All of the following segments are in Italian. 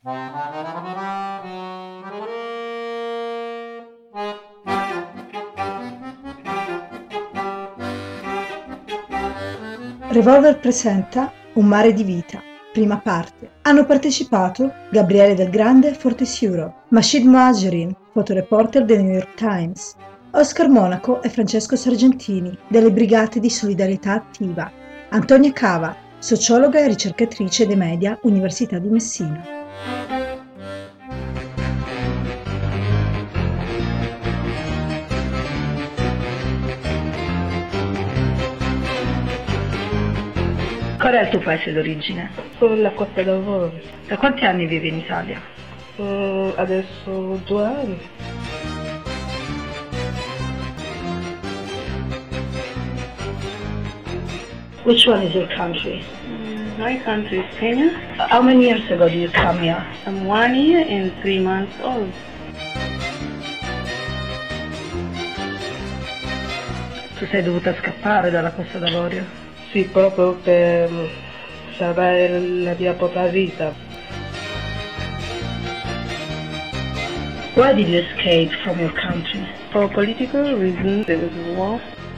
Revolver presenta Un mare di vita, prima parte. Hanno partecipato Gabriele Del Grande, Fortescuro, Mashid Mohajerin, fotoreporter del New York Times, Oscar Monaco e Francesco Sargentini, delle Brigate di Solidarietà Attiva, Antonia Cava, sociologa e ricercatrice dei media, Università di Messina. Qual è il tuo paese d'origine? La Costa d'Avorio. Da quanti anni vivi in Italia? Adesso 2 anni. Which one is your country? My country is Kenya. How many years ago did you come here? I'm 1 year and 3 months old. Tu sei dovuta scappare dalla Costa d'Avorio? Sì, proprio per salvare la mia propria vita. Why did you escape from your country? For political reasons, there was war.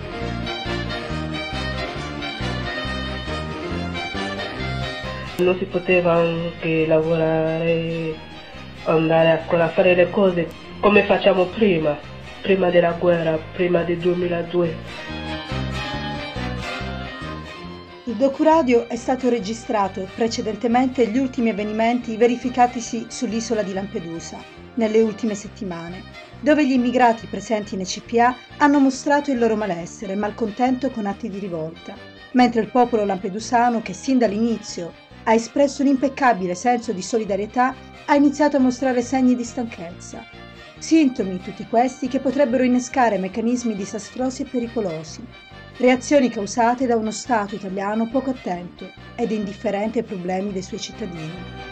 Non si poteva anche lavorare, andare a scuola, fare le cose come facciamo prima della guerra, prima del 2002. Il docuradio è stato registrato precedentemente gli ultimi avvenimenti verificatisi sull'isola di Lampedusa nelle ultime settimane, dove gli immigrati presenti nei CPA hanno mostrato il loro malessere e malcontento con atti di rivolta, mentre il popolo lampedusano, che sin dall'inizio ha espresso un impeccabile senso di solidarietà, ha iniziato a mostrare segni di stanchezza. Sintomi tutti questi che potrebbero innescare meccanismi disastrosi e pericolosi. Reazioni causate da uno Stato italiano poco attento ed indifferente ai problemi dei suoi cittadini.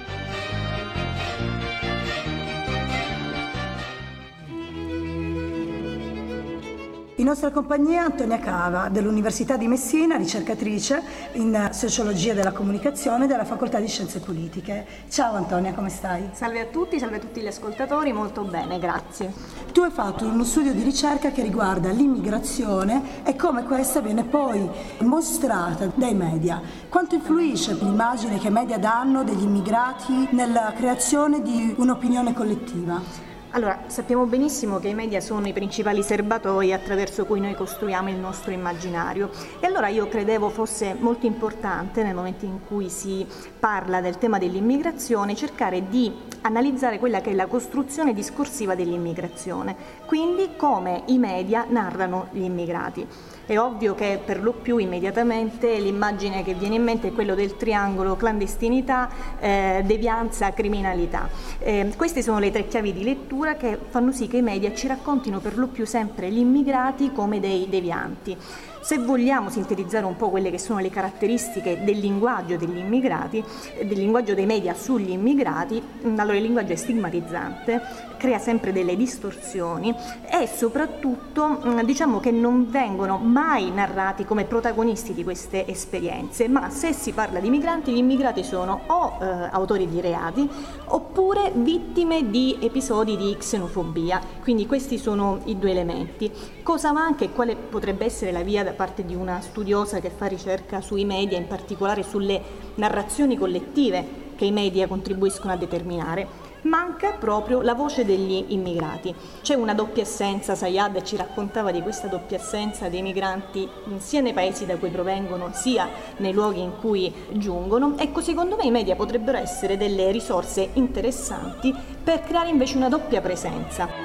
In nostra compagnia Antonia Cava, dell'Università di Messina, ricercatrice in sociologia della comunicazione della Facoltà di Scienze Politiche. Ciao Antonia, come stai? Salve a tutti gli ascoltatori, molto bene, grazie. Tu hai fatto uno studio di ricerca che riguarda l'immigrazione e come questa viene poi mostrata dai media. Quanto influisce l'immagine che i media danno degli immigrati nella creazione di un'opinione collettiva? Allora, sappiamo benissimo che i media sono i principali serbatoi attraverso cui noi costruiamo il nostro immaginario e allora io credevo fosse molto importante nel momento in cui si parla del tema dell'immigrazione cercare di analizzare quella che è la costruzione discorsiva dell'immigrazione, quindi come i media narrano gli immigrati. È ovvio che per lo più immediatamente l'immagine che viene in mente è quello del triangolo clandestinità, devianza, criminalità. Queste sono le 3 chiavi di lettura che fanno sì che i media ci raccontino per lo più sempre gli immigrati come dei devianti. Se vogliamo sintetizzare un po' quelle che sono le caratteristiche del linguaggio degli immigrati, del linguaggio dei media sugli immigrati, allora il linguaggio è stigmatizzante, crea sempre delle distorsioni e soprattutto diciamo che non vengono mai narrati come protagonisti di queste esperienze, ma se si parla di migranti, gli immigrati sono o autori di reati oppure vittime di episodi di xenofobia, quindi questi sono i 2 elementi. Cosa manca e quale potrebbe essere la via da parte di una studiosa che fa ricerca sui media, in particolare sulle narrazioni collettive che i media contribuiscono a determinare? Manca proprio la voce degli immigrati. C'è una doppia assenza, Sayad ci raccontava di questa doppia assenza dei migranti sia nei paesi da cui provengono sia nei luoghi in cui giungono. Ecco, secondo me i media potrebbero essere delle risorse interessanti per creare invece una doppia presenza.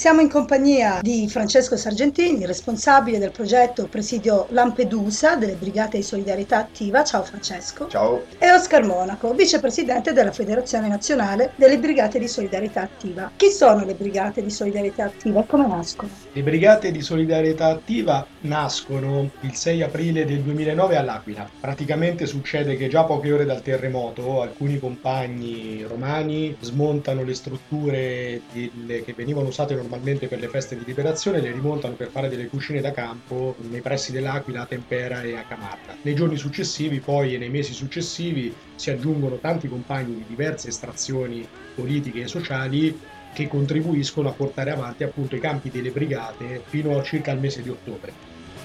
Siamo in compagnia di Francesco Sargentini, responsabile del progetto Presidio Lampedusa delle Brigate di Solidarietà Attiva. Ciao Francesco. Ciao. E Oscar Monaco, vicepresidente della Federazione Nazionale delle Brigate di Solidarietà Attiva. Chi sono le Brigate di Solidarietà Attiva e come nascono? Le Brigate di Solidarietà Attiva nascono il 6 aprile del 2009 all'Aquila. Praticamente succede che già poche ore dal terremoto alcuni compagni romani smontano le strutture che venivano usate normalmente per le feste di liberazione, le rimontano per fare delle cucine da campo nei pressi dell'Aquila, a Tempera e a Camarta. Nei giorni successivi poi e nei mesi successivi si aggiungono tanti compagni di diverse estrazioni politiche e sociali che contribuiscono a portare avanti appunto i campi delle brigate fino a circa il mese di ottobre.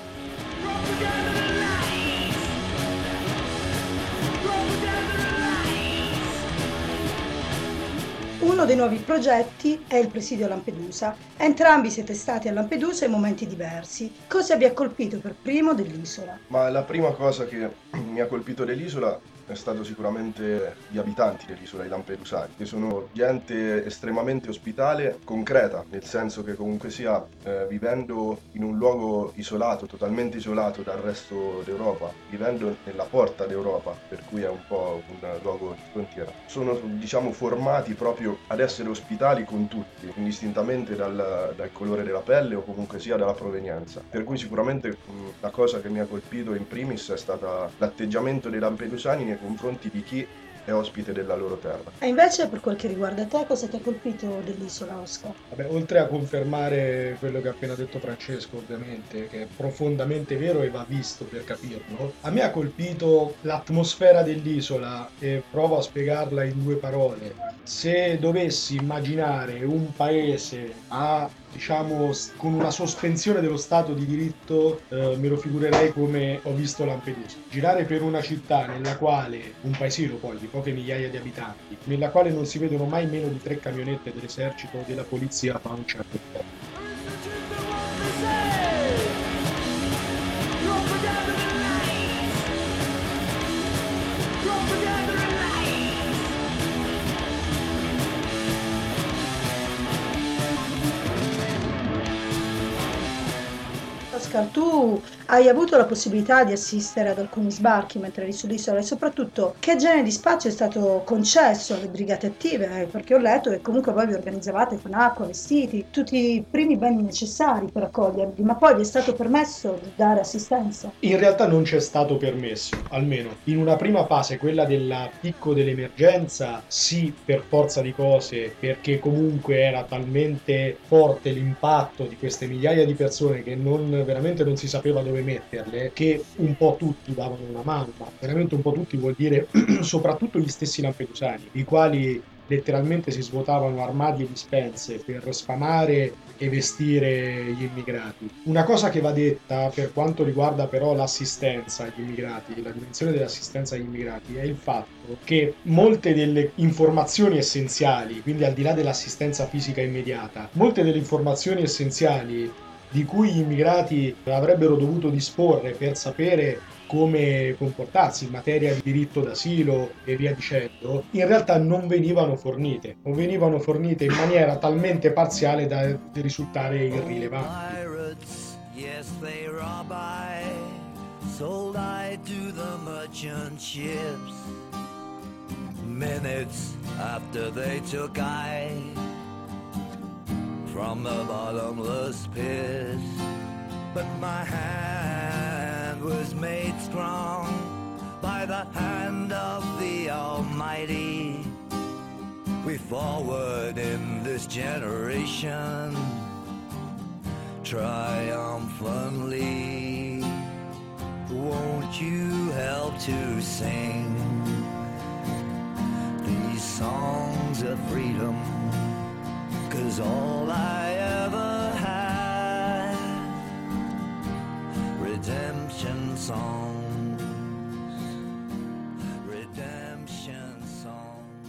Uno dei nuovi progetti è il Presidio Lampedusa. Entrambi siete stati a Lampedusa in momenti diversi. Cosa vi ha colpito per primo dell'isola? Ma la prima cosa che mi ha colpito dell'isola è stato sicuramente gli abitanti dell'isola, i lampedusani, che sono gente estremamente ospitale, concreta, nel senso che comunque sia vivendo in un luogo isolato, totalmente isolato dal resto d'Europa, vivendo nella porta d'Europa, per cui è un po' un luogo di frontiera. Sono, diciamo, formati proprio ad essere ospitali con tutti, indistintamente dal colore della pelle o comunque sia dalla provenienza. Per cui sicuramente la cosa che mi ha colpito in primis è stata l'atteggiamento dei lampedusani nei confronti di chi è ospite della loro terra. E invece per quel che riguarda te, cosa ti ha colpito dell'isola, Oscar? Vabbè, oltre a confermare quello che ha appena detto Francesco, ovviamente, che è profondamente vero e va visto per capirlo, a me ha colpito l'atmosfera dell'isola e provo a spiegarla in due parole. Se dovessi immaginare un paese con una sospensione dello stato di diritto, me lo figurerei come ho visto Lampedusa. Girare per una città nella quale, un paesino poi di poche migliaia di abitanti, nella quale non si vedono mai meno di 3 camionette dell'esercito o della polizia, fa un certo effetto. Oscar, tu hai avuto la possibilità di assistere ad alcuni sbarchi mentre eri sull'isola e soprattutto che genere di spazio è stato concesso alle brigate attive? Perché ho letto che comunque voi vi organizzavate con acqua, vestiti, tutti i primi beni necessari per accoglierli, ma poi vi è stato permesso di dare assistenza? In realtà non c'è stato permesso, almeno in una prima fase, quella del picco dell'emergenza, sì, per forza di cose, perché comunque era talmente forte l'impatto di queste migliaia di persone che veramente non si sapeva dove metterle, che un po' tutti davano una mano, ma veramente un po' tutti vuol dire soprattutto gli stessi lampedusani, i quali letteralmente si svuotavano armadi e dispense per sfamare e vestire gli immigrati. Una cosa che va detta per quanto riguarda però l'assistenza agli immigrati, la dimensione dell'assistenza agli immigrati, è il fatto che molte delle informazioni essenziali, quindi al di là dell'assistenza fisica immediata, molte delle informazioni essenziali di cui gli immigrati avrebbero dovuto disporre per sapere come comportarsi in materia di diritto d'asilo e via dicendo, in realtà non venivano fornite in maniera talmente parziale da risultare irrilevanti. Yes, they rob I, sold I to the merchant ships. Minutes after they took I from the bottomless pit, but my hand was made strong by the hand of the Almighty. We forward in this generation triumphantly. Won't you help to sing these songs of freedom? 'Cause all I ever had, redemption songs, redemption songs.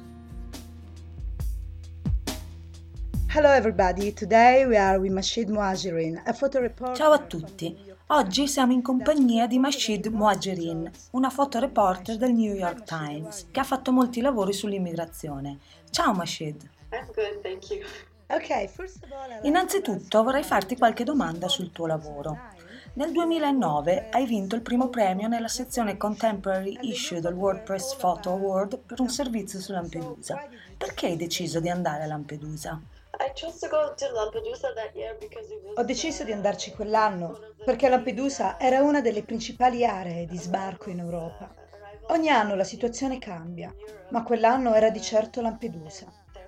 Hello everybody, today we are with Mashid Muhajirin, a photo reporter. Ciao a tutti, oggi siamo in compagnia di Mashid Muhajirin, una fotoreporter del New York Times che ha fatto molti lavori sull'immigrazione. Ciao Mashid. I'm good, thank you. Innanzitutto vorrei farti qualche domanda sul tuo lavoro. Nel 2009 hai vinto il primo premio nella sezione Contemporary Issue del World Press Photo Award per un servizio su Lampedusa. Perché hai deciso di andare a Lampedusa? Ho deciso di andarci quell'anno perché Lampedusa era una delle principali aree di sbarco in Europa. Ogni anno la situazione cambia, ma quell'anno era di certo Lampedusa.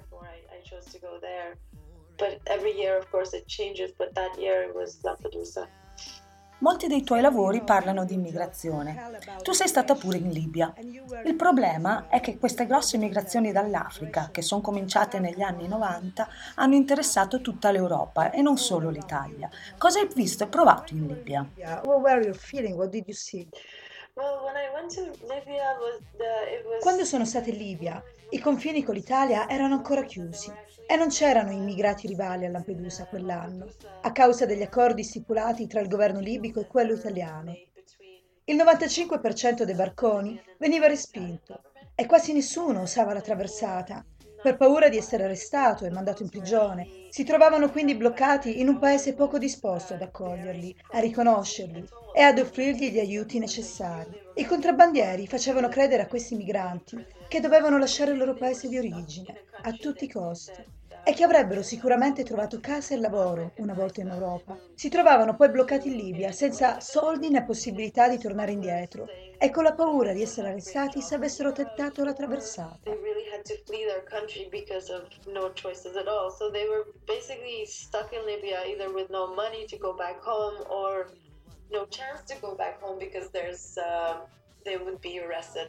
Molti dei tuoi lavori parlano di immigrazione. Tu sei stata pure in Libia. Il problema è che queste grosse migrazioni dall'Africa, che sono cominciate negli anni 90, hanno interessato tutta l'Europa e non solo l'Italia. Cosa hai visto e provato in Libia? What were your feelings? What did you see? Quando sono stata in Libia, i confini con l'Italia erano ancora chiusi e non c'erano immigrati rivali a Lampedusa quell'anno, a causa degli accordi stipulati tra il governo libico e quello italiano. Il 95% dei barconi veniva respinto e quasi nessuno osava la traversata, per paura di essere arrestato e mandato in prigione. Si trovavano quindi bloccati in un paese poco disposto ad accoglierli, a riconoscerli e ad offrirgli gli aiuti necessari. I contrabbandieri facevano credere a questi migranti che dovevano lasciare il loro paese di origine, a tutti i costi, e che avrebbero sicuramente trovato casa e lavoro una volta in Europa. Si trovavano poi bloccati in Libia, senza soldi né possibilità di tornare indietro, e con la paura di essere arrestati se avessero tentato la traversata. No chance to go back home because they would be arrested.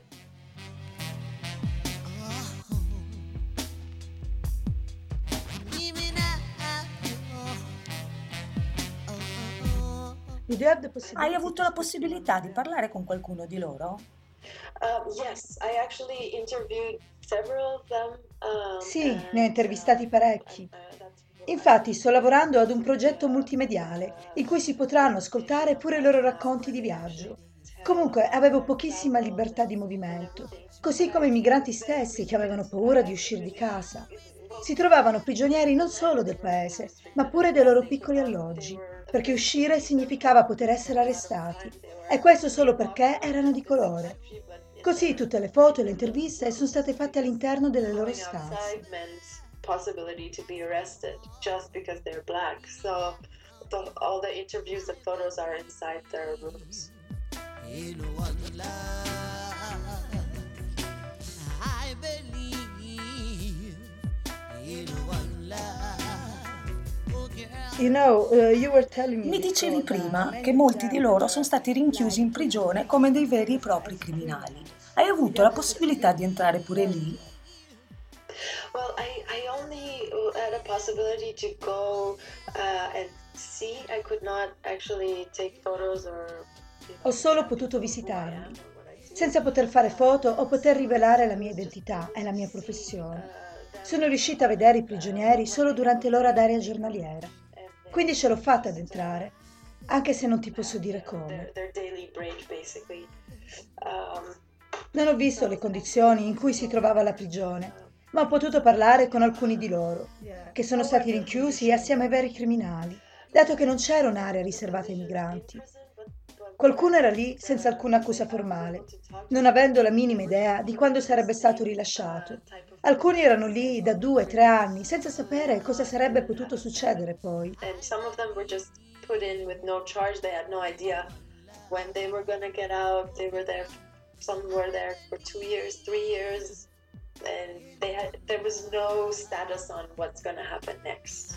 Hai avuto la possibilità di parlare con qualcuno di loro? Yes, I actually interviewed several of them. Sì, ne ho intervistati parecchi. Infatti sto lavorando ad un progetto multimediale in cui si potranno ascoltare pure i loro racconti di viaggio. Comunque avevo pochissima libertà di movimento, così come i migranti stessi che avevano paura di uscire di casa. Si trovavano prigionieri non solo del paese, ma pure dei loro piccoli alloggi, perché uscire significava poter essere arrestati, e questo solo perché erano di colore. Così tutte le foto e le interviste sono state fatte all'interno delle loro stanze. Possibility to be arrested just because they're black. So all the interviews and photos are inside their rooms. In one love, I believe in one love. Oh, You were telling me Mi dicevi prima che molti di loro sono stati rinchiusi in prigione come dei veri e propri criminali. Hai avuto la possibilità di entrare pure lì? Well, I only had a possibility to go and see. I could not actually take photos or... Ho solo potuto visitarli, senza poter fare foto o poter rivelare la mia identità e la mia professione. Sono riuscita a vedere i prigionieri solo durante l'ora d'aria giornaliera, quindi ce l'ho fatta ad entrare, anche se non ti posso dire come. Non ho visto le condizioni in cui si trovava la prigione, ma ho potuto parlare con alcuni di loro, che sono stati rinchiusi assieme ai veri criminali, dato che non c'era un'area riservata ai migranti. Qualcuno era lì senza alcuna accusa formale, non avendo la minima idea di quando sarebbe stato rilasciato. Alcuni erano lì da 2-3 anni, senza sapere cosa sarebbe potuto succedere poi. And some of them were just put in with no charge. They had no idea when they were going to get out. They were there, some were there for 2 years, 3 years. And there was no status on what's going to happen next.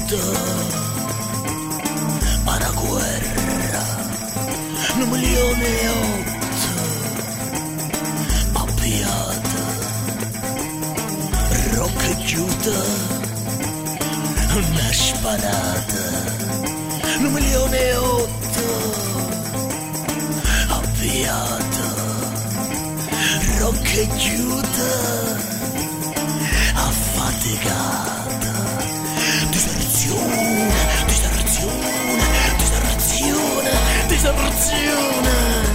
alla guerra, 1.800.000 appiata, roccheggiuta, una sparata, 1.800.000 appiata, roccheggiuta, affaticata, diserzione, diserzione, diserzione, diserzione.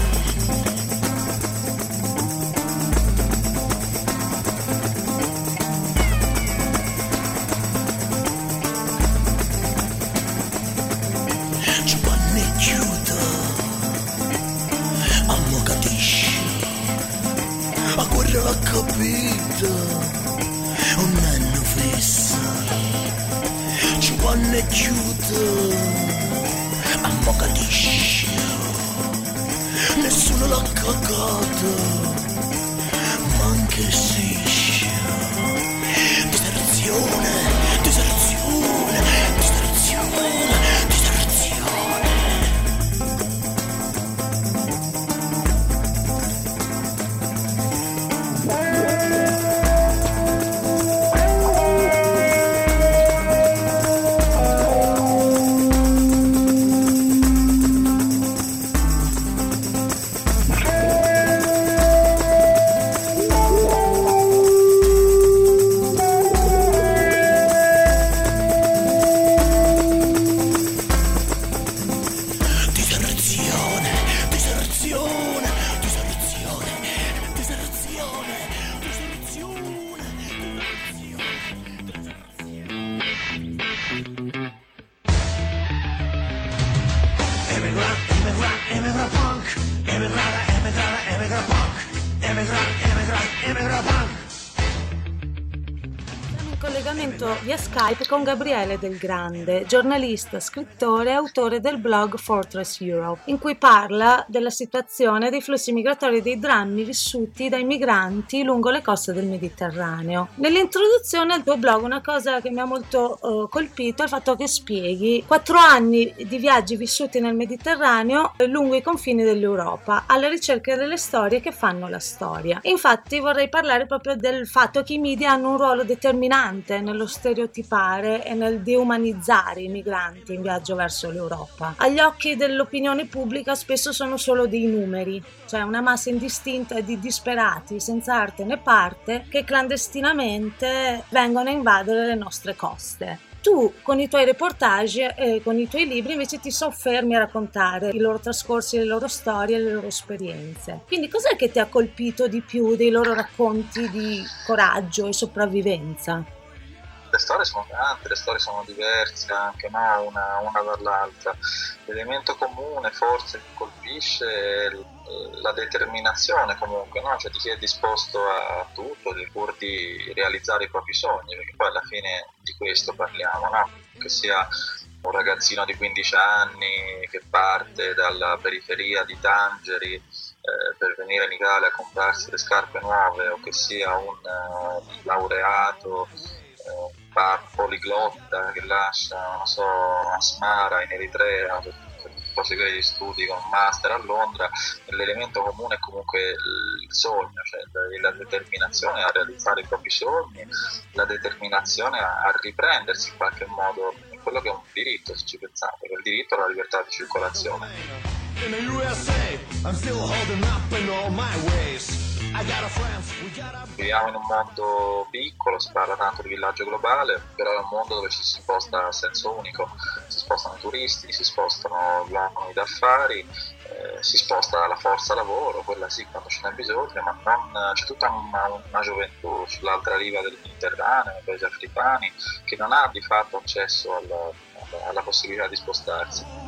Giovanneggiuta a Mogadiscio, a guerra l'ha capita, un anno fissa. Giovanneggiuta a Mogadiscio, nessuno l'ha cagata, ma anche Siscia. Diserzione, diserzione, diserzione, diserzione. Via Skype con Gabriele Del Grande, giornalista, scrittore e autore del blog Fortress Europe, in cui parla della situazione dei flussi migratori e dei drammi vissuti dai migranti lungo le coste del Mediterraneo. Nell'introduzione al tuo blog una cosa che mi ha molto colpito è il fatto che spieghi 4 anni di viaggi vissuti nel Mediterraneo lungo i confini dell'Europa, alla ricerca delle storie che fanno la storia. Infatti vorrei parlare proprio del fatto che i media hanno un ruolo determinante nello stereotipare e nel deumanizzare i migranti in viaggio verso l'Europa. Agli occhi dell'opinione pubblica spesso sono solo dei numeri, cioè una massa indistinta di disperati senza arte né parte che clandestinamente vengono a invadere le nostre coste. Tu con i tuoi reportage e con i tuoi libri invece ti soffermi a raccontare i loro trascorsi, le loro storie, le loro esperienze. Quindi cos'è che ti ha colpito di più dei loro racconti di coraggio e sopravvivenza? Le storie sono tante, le storie sono diverse anche, no? una dall'altra. L'elemento comune forse che colpisce è la determinazione comunque, no? Cioè di chi è disposto a tutto pur di realizzare i propri sogni, perché poi alla fine di questo parliamo, no? Che sia un ragazzino di 15 anni che parte dalla periferia di Tangeri per venire in Italia a comprarsi le scarpe nuove, o che sia un laureato poliglotta che lascia, non so, Asmara in Eritrea per proseguire gli studi con un master a Londra. L'elemento comune è comunque il sogno, cioè la determinazione a realizzare i propri sogni, la determinazione a riprendersi in qualche modo in quello che è un diritto, se ci pensate, che è il diritto alla libertà di circolazione. Viviamo in un mondo piccolo, si parla tanto di villaggio globale, però è un mondo dove ci si sposta a senso unico, si spostano i turisti, si spostano gli uomini d'affari, si sposta la forza lavoro, quella sì quando ce n'è bisogno, ma non, c'è tutta una gioventù sull'altra riva del Mediterraneo, nei paesi africani, che non ha di fatto accesso alla possibilità di spostarsi.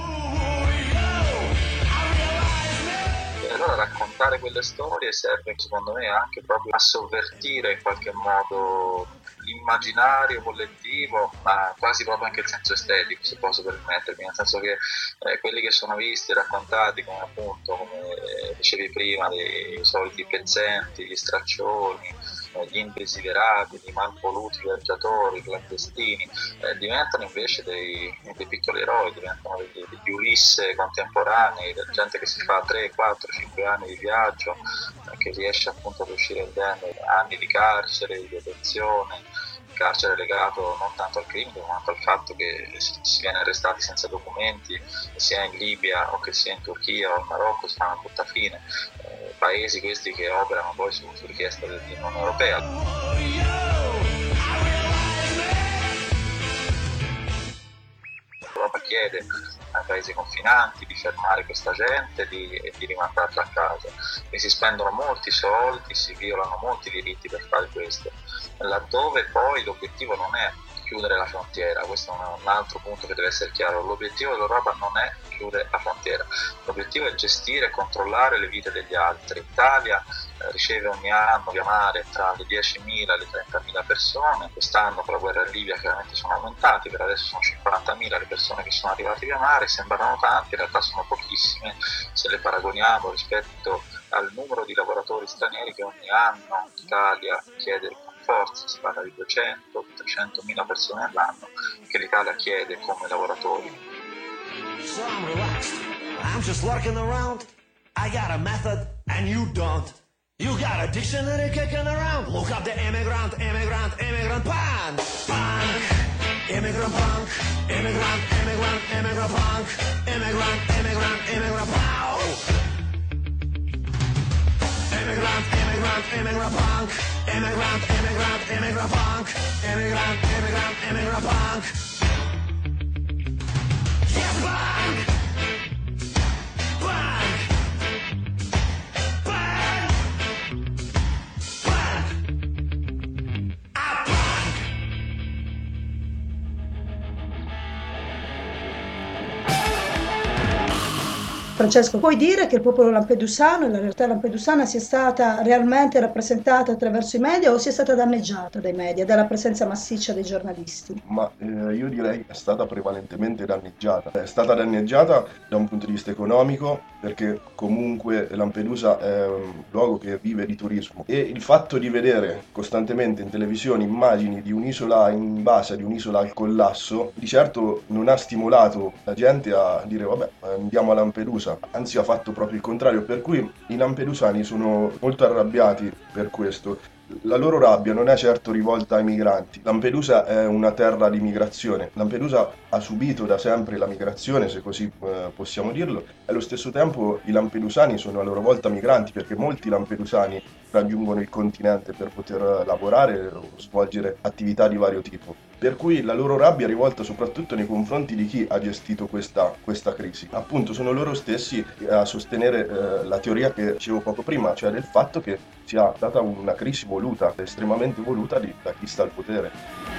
Allora raccontare quelle storie serve secondo me anche proprio a sovvertire in qualche modo immaginario collettivo, ma quasi proprio anche il senso estetico, se posso permettermi, nel senso che quelli che sono visti e raccontati come appunto, come dicevi prima, dei soliti pezzenti, gli straccioni, gli indesiderabili, i malvoluti viaggiatori, clandestini, diventano invece dei piccoli eroi, diventano degli Ulisse contemporanei, gente che si fa 3, 4, 5 anni di viaggio, che riesce appunto ad uscire indenne anni di carcere, di detenzione, carcere legato non tanto al crimine quanto al fatto che si viene arrestati senza documenti, sia in Libia o che sia in Turchia o in Marocco, si fanno tutta fine, paesi questi che operano poi su richiesta dell'Unione Europea. L'Europa chiede ai paesi confinanti di fermare questa gente e di rimandarla a casa, e si spendono molti soldi, si violano molti diritti per fare questo, laddove poi l'obiettivo non è chiudere la frontiera. Questo è un altro punto che deve essere chiaro. L'obiettivo dell'Europa non è chiudere la frontiera, l'obiettivo è gestire e controllare le vite degli altri. L'Italia riceve ogni anno via mare tra le 10.000 e le 30.000 persone, quest'anno con la guerra in Libia chiaramente sono aumentati, per adesso sono 50.000 le persone che sono arrivate via mare, sembrano tanti, in realtà sono pochissime se le paragoniamo rispetto al numero di lavoratori stranieri che ogni anno l'Italia chiede con forza. Si parla di 200-300.000 persone all'anno che l'Italia chiede come lavoratori. So I'm relaxed, I'm just lurking around. I got a method and you don't. You got a dictionary kicking around. Look up the immigrant punk. Punk, immigrant punk, immigrant punk, immigrant pow. Immigrant punk, immigrant punk, immigrant punk. Yeah, punk! Punk! Punk! Punk! Ah, punk! Francesco, puoi dire che il popolo lampedusano e la realtà lampedusana sia stata realmente rappresentata attraverso i media o sia stata danneggiata dai media, dalla presenza massiccia dei giornalisti? Ma io direi che è stata prevalentemente danneggiata. È stata danneggiata da un punto di vista economico, perché comunque Lampedusa è un luogo che vive di turismo, e il fatto di vedere costantemente in televisione immagini di un'isola in base, di un'isola al collasso, di certo non ha stimolato la gente a dire vabbè, andiamo a Lampedusa. Anzi, ha fatto proprio il contrario, per cui i lampedusani sono molto arrabbiati per questo. La loro rabbia non è certo rivolta ai migranti. Lampedusa è una terra di migrazione. Lampedusa ha subito da sempre la migrazione, se così possiamo dirlo, e allo stesso tempo i lampedusani sono a loro volta migranti, perché molti lampedusani raggiungono il continente per poter lavorare o svolgere attività di vario tipo. Per cui la loro rabbia è rivolta soprattutto nei confronti di chi ha gestito questa crisi. Appunto, sono loro stessi a sostenere la teoria che dicevo poco prima, cioè del fatto che sia stata una crisi voluta, estremamente voluta da chi sta al potere.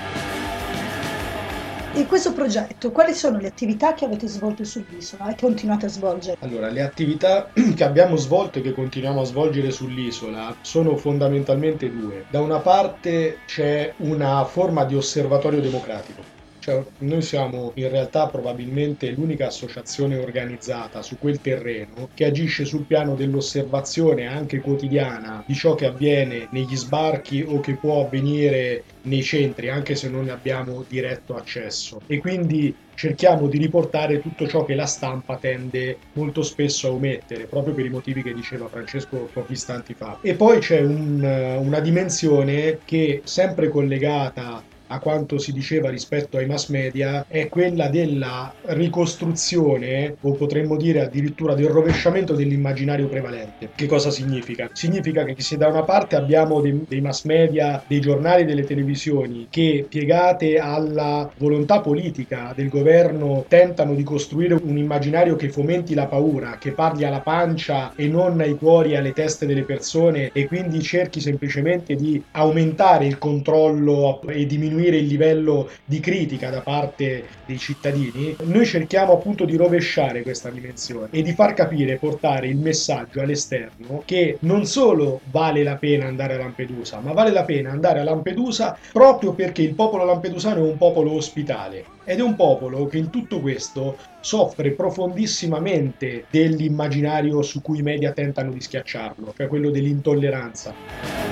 In questo progetto, quali sono le attività che avete svolto sull'isola e continuate a svolgere? Allora, le attività che abbiamo svolto e che continuiamo a svolgere sull'isola sono fondamentalmente due. Da una parte c'è una forma di osservatorio democratico. Cioè, noi siamo in realtà probabilmente l'unica associazione organizzata su quel terreno che agisce sul piano dell'osservazione anche quotidiana di ciò che avviene negli sbarchi o che può avvenire nei centri, anche se non ne abbiamo diretto accesso. E quindi cerchiamo di riportare tutto ciò che la stampa tende molto spesso a omettere, proprio per i motivi che diceva Francesco pochi istanti fa. E poi c'è una dimensione che, sempre collegata a quanto si diceva rispetto ai mass media, è quella della ricostruzione, o potremmo dire addirittura del rovesciamento dell'immaginario prevalente. Che cosa significa? Significa che se da una parte abbiamo dei mass media, dei giornali, delle televisioni che, piegate alla volontà politica del governo, tentano di costruire un immaginario che fomenti la paura, che parli alla pancia e non ai cuori e alle teste delle persone, e quindi cerchi semplicemente di aumentare il controllo e diminuire diminuire il livello di critica da parte dei cittadini, noi cerchiamo appunto di rovesciare questa dimensione e di far capire, portare il messaggio all'esterno che non solo vale la pena andare a Lampedusa, ma vale la pena andare a Lampedusa proprio perché il popolo lampedusano è un popolo ospitale ed è un popolo che in tutto questo soffre profondissimamente dell'immaginario su cui i media tentano di schiacciarlo, cioè quello dell'intolleranza.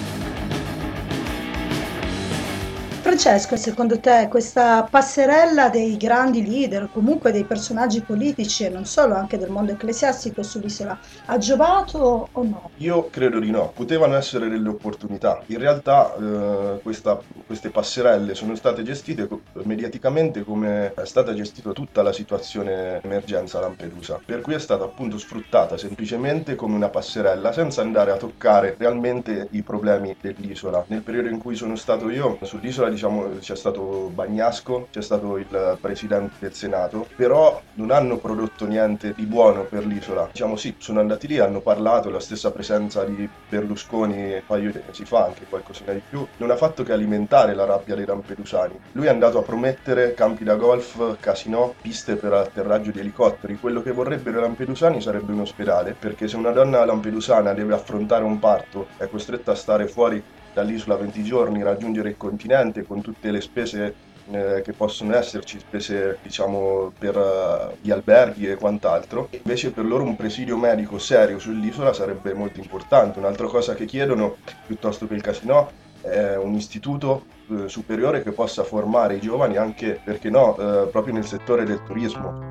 Francesco, secondo te questa passerella dei grandi leader, o comunque dei personaggi politici e non solo, anche del mondo ecclesiastico sull'isola, ha giovato o no? Io credo di no, potevano essere delle opportunità. In realtà queste passerelle sono state gestite mediaticamente come è stata gestita tutta la situazione emergenza a Lampedusa, per cui è stata appunto sfruttata semplicemente come una passerella senza andare a toccare realmente i problemi dell'isola. Nel periodo in cui sono stato io sull'isola, c'è stato Bagnasco, c'è stato il presidente del Senato, però non hanno prodotto niente di buono per l'isola. Sì, sono andati lì, hanno parlato, la stessa presenza di Berlusconi un paio di mesi fa, anche qualcosina di più, non ha fatto che alimentare la rabbia dei lampedusani. Lui è andato a promettere campi da golf, casinò, piste per atterraggio di elicotteri. Quello che vorrebbero i lampedusani sarebbe un ospedale, perché se una donna lampedusana deve affrontare un parto, è costretta a stare fuori dall'isola 20 giorni, raggiungere il continente con tutte le spese che possono esserci, spese per gli alberghi e quant'altro. Invece per loro un presidio medico serio sull'isola sarebbe molto importante. Un'altra cosa che chiedono, piuttosto che il casinò, è un istituto superiore che possa formare i giovani anche, perché no, proprio nel settore del turismo.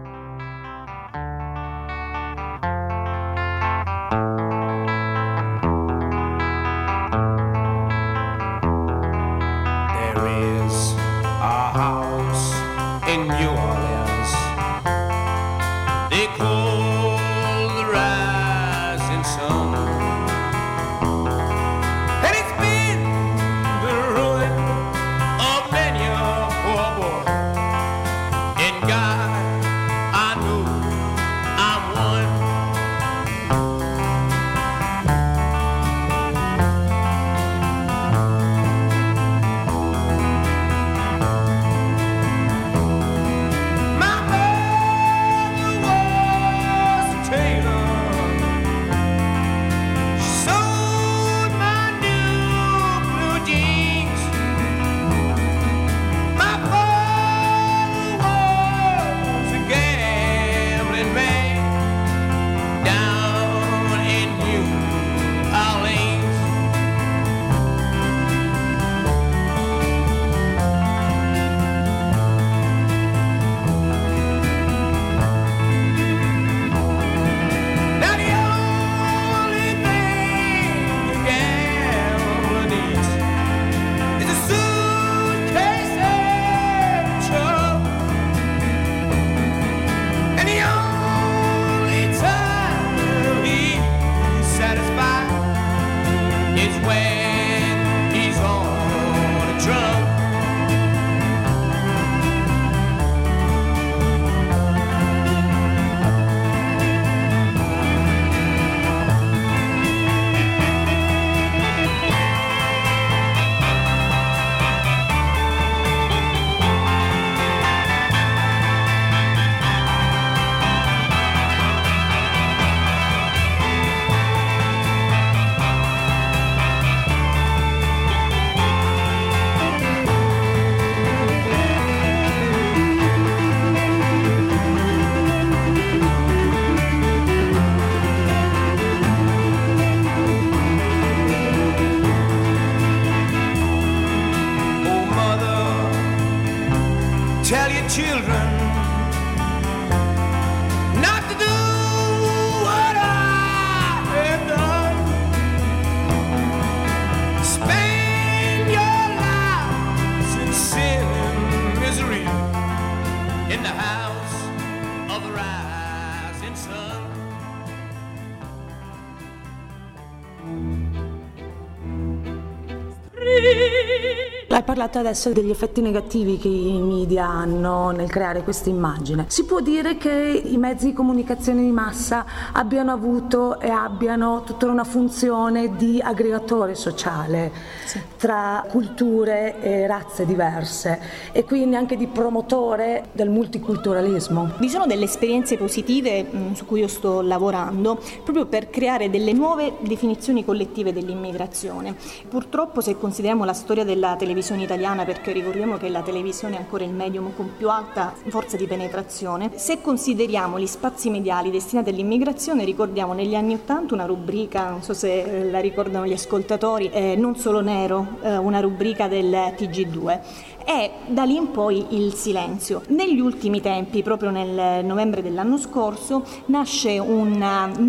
parlato adesso degli effetti negativi che i media hanno nel creare questa immagine. Si può dire che i mezzi di comunicazione di massa abbiano avuto e abbiano tutta una funzione di aggregatore sociale tra culture e razze diverse, e quindi anche di promotore del multiculturalismo. Vi sono delle esperienze positive su cui io sto lavorando proprio per creare delle nuove definizioni collettive dell'immigrazione. Purtroppo, se consideriamo la storia della televisione italiana, perché ricordiamo che la televisione è ancora il medium con più alta forza di penetrazione, se consideriamo gli spazi mediali destinati all'immigrazione, ricordiamo negli anni '80 una rubrica, non so se la ricordano gli ascoltatori, Non solo nero, una rubrica del TG2. E da lì in poi il silenzio. Negli ultimi tempi, proprio nel novembre dell'anno scorso, nasce un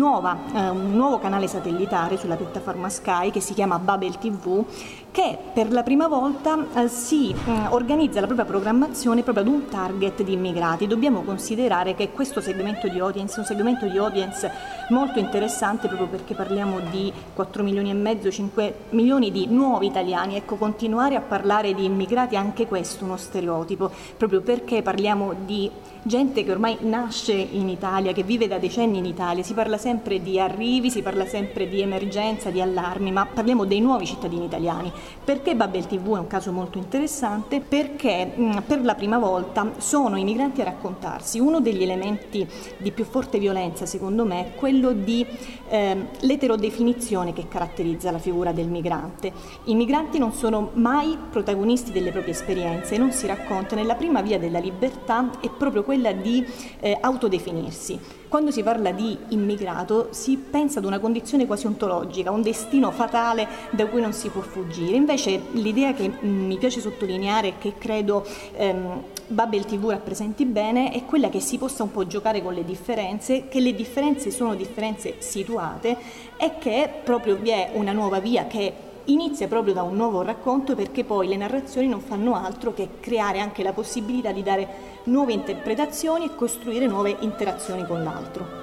nuovo canale satellitare sulla piattaforma Sky che si chiama Babel TV, che per la prima volta si organizza la propria programmazione proprio ad un target di immigrati. Dobbiamo considerare che questo segmento di audience è un segmento di audience molto interessante, proprio perché parliamo di 4 milioni e mezzo, 5 milioni di nuovi italiani. Ecco, continuare a parlare di immigrati, anche questo uno stereotipo, proprio perché parliamo di gente che ormai nasce in Italia, che vive da decenni in Italia. Si parla sempre di arrivi, si parla sempre di emergenza, di allarmi, ma parliamo dei nuovi cittadini italiani. Perché Babel TV è un caso molto interessante? Perché per la prima volta sono i migranti a raccontarsi. Uno degli elementi di più forte violenza, secondo me, è quello di l'eterodefinizione che caratterizza la figura del migrante. I migranti non sono mai protagonisti delle proprie esperienze, non si raccontano, e la prima via della libertà è proprio quella di autodefinirsi. Quando si parla di immigrato si pensa ad una condizione quasi ontologica, un destino fatale da cui non si può fuggire. Invece l'idea che mi piace sottolineare e che credo Babel TV rappresenti bene è quella che si possa un po' giocare con le differenze, che le differenze sono differenze situate e che proprio vi è una nuova via che inizia proprio da un nuovo racconto, perché poi le narrazioni non fanno altro che creare anche la possibilità di dare nuove interpretazioni e costruire nuove interazioni con l'altro.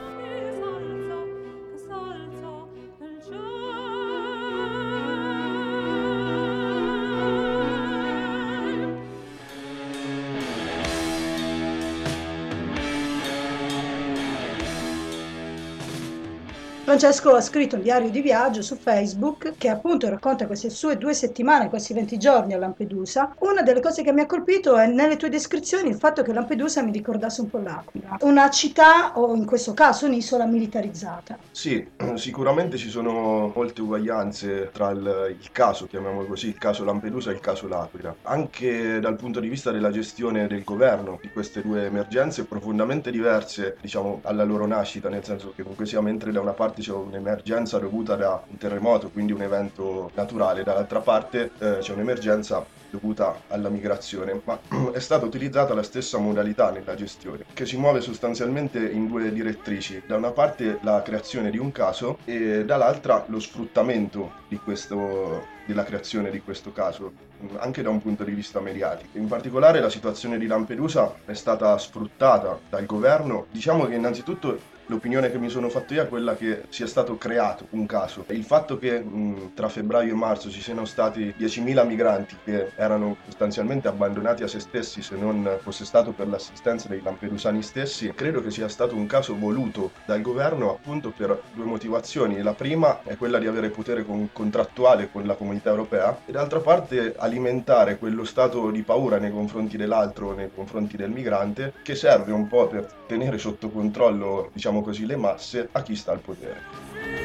Francesco ha scritto un diario di viaggio su Facebook che appunto racconta queste sue 2 settimane, questi 20 giorni a Lampedusa. Una delle cose che mi ha colpito è nelle tue descrizioni il fatto che Lampedusa mi ricordasse un po' l'Aquila, una città o in questo caso un'isola militarizzata. Sì, sicuramente ci sono molte uguaglianze tra il caso, chiamiamolo così, il caso Lampedusa e il caso L'Aquila. Anche dal punto di vista della gestione del governo di queste due emergenze profondamente diverse, diciamo, alla loro nascita, nel senso che comunque sia, mentre da una parte c'è un'emergenza dovuta da un terremoto, quindi un evento naturale, dall'altra parte c'è un'emergenza dovuta alla migrazione, ma è stata utilizzata la stessa modalità nella gestione, che si muove sostanzialmente in 2 direttrici: da una parte la creazione di un caso e dall'altra lo sfruttamento della creazione di questo caso, anche da un punto di vista mediatico. In particolare la situazione di Lampedusa è stata sfruttata dal governo. Diciamo che innanzitutto l'opinione che mi sono fatto io è quella che sia stato creato un caso. Il fatto che tra febbraio e marzo ci siano stati 10.000 migranti che erano sostanzialmente abbandonati a se stessi, se non fosse stato per l'assistenza dei lampedusani stessi, credo che sia stato un caso voluto dal governo appunto per 2 motivazioni. La prima è quella di avere potere contrattuale con la comunità europea e d'altra parte alimentare quello stato di paura nei confronti dell'altro, nei confronti del migrante, che serve un po' per tenere sotto controllo, diciamo così, le masse a chi sta al potere.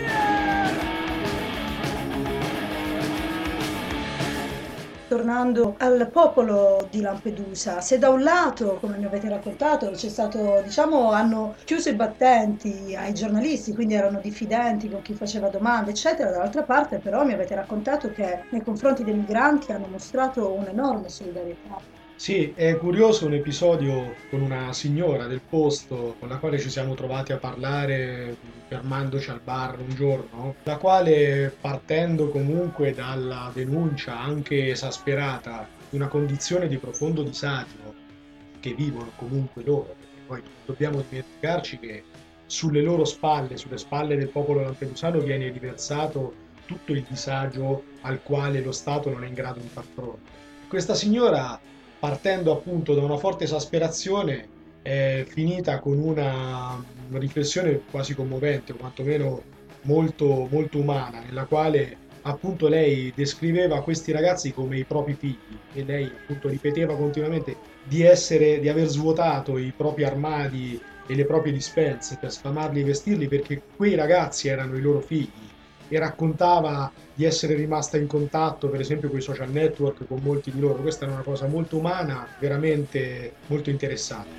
Tornando al popolo di Lampedusa, se da un lato, come mi avete raccontato, c'è stato, diciamo, hanno chiuso i battenti ai giornalisti, quindi erano diffidenti con chi faceva domande, eccetera, dall'altra parte però mi avete raccontato che nei confronti dei migranti hanno mostrato un'enorme solidarietà. Sì, è curioso un episodio con una signora del posto con la quale ci siamo trovati a parlare fermandoci al bar un giorno, la quale, partendo comunque dalla denuncia anche esasperata di una condizione di profondo disagio che vivono comunque loro, perché poi dobbiamo dimenticarci che sulle loro spalle, sulle spalle del popolo lampedusano, viene riversato tutto il disagio al quale lo Stato non è in grado di far fronte. Questa signora, partendo appunto da una forte esasperazione, è finita con una riflessione quasi commovente, o quantomeno molto, molto umana, nella quale appunto lei descriveva questi ragazzi come i propri figli, e lei appunto ripeteva continuamente di aver svuotato i propri armadi e le proprie dispense per sfamarli e vestirli, perché quei ragazzi erano i loro figli, e raccontava di essere rimasta in contatto per esempio con i social network con molti di loro. Questa era una cosa molto umana, veramente molto interessante.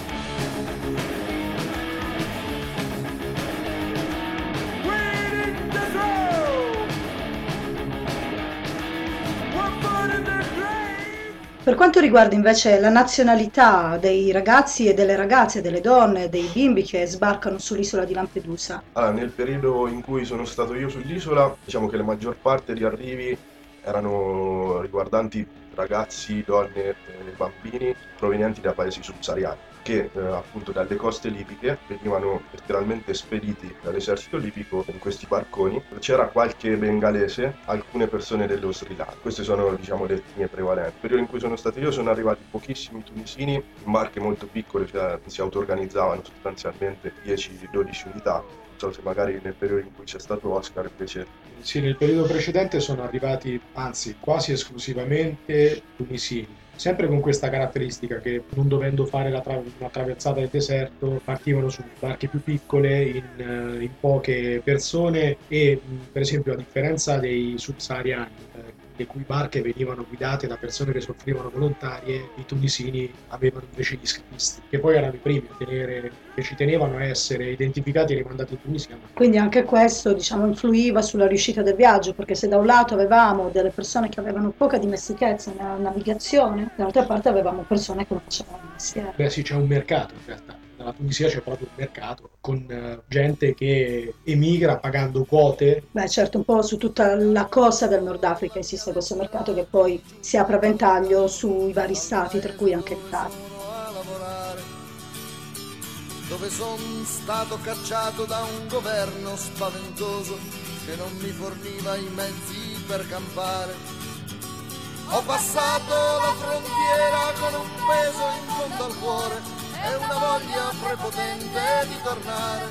Per quanto riguarda invece la nazionalità dei ragazzi e delle ragazze, delle donne, dei bimbi che sbarcano sull'isola di Lampedusa? Allora, nel periodo in cui sono stato io sull'isola, diciamo che la maggior parte di arrivi erano riguardanti ragazzi, donne e bambini provenienti da paesi subsahariani, che appunto dalle coste libiche venivano letteralmente spediti dall'esercito libico in questi barconi. C'era qualche bengalese, alcune persone dello Sri Lanka. Queste sono, diciamo, le etnie prevalenti. Nel periodo in cui sono stato io sono arrivati pochissimi tunisini in barche molto piccole, cioè si auto-organizzavano sostanzialmente 10-12 unità. Non so se magari nel periodo in cui c'è stato Oscar invece. Sì, nel periodo precedente sono arrivati, anzi quasi esclusivamente tunisini, sempre con questa caratteristica che, non dovendo fare una traversata del deserto, partivano su barche più piccole in poche persone, e per esempio a differenza dei subsahariani, le cui barche venivano guidate da persone che soffrivano volontarie, i tunisini avevano invece gli scafisti, che poi erano i primi che ci tenevano a essere identificati e rimandati in Tunisia. Quindi anche questo, diciamo, influiva sulla riuscita del viaggio, perché se da un lato avevamo delle persone che avevano poca dimestichezza nella navigazione, dall'altra parte avevamo persone che non facevano il mestiere. Beh sì, c'è un mercato in realtà. Nella Tunisia c'è proprio un mercato con gente che emigra pagando quote. Beh certo, un po' su tutta la costa del Nord Africa esiste questo mercato che poi si apre a ventaglio sui vari stati, tra cui anche l'Italia. Dove son stato cacciato da un governo spaventoso che non mi forniva i mezzi per campare. Ho passato la frontiera con un peso in fondo al cuore e una voglia prepotente di tornare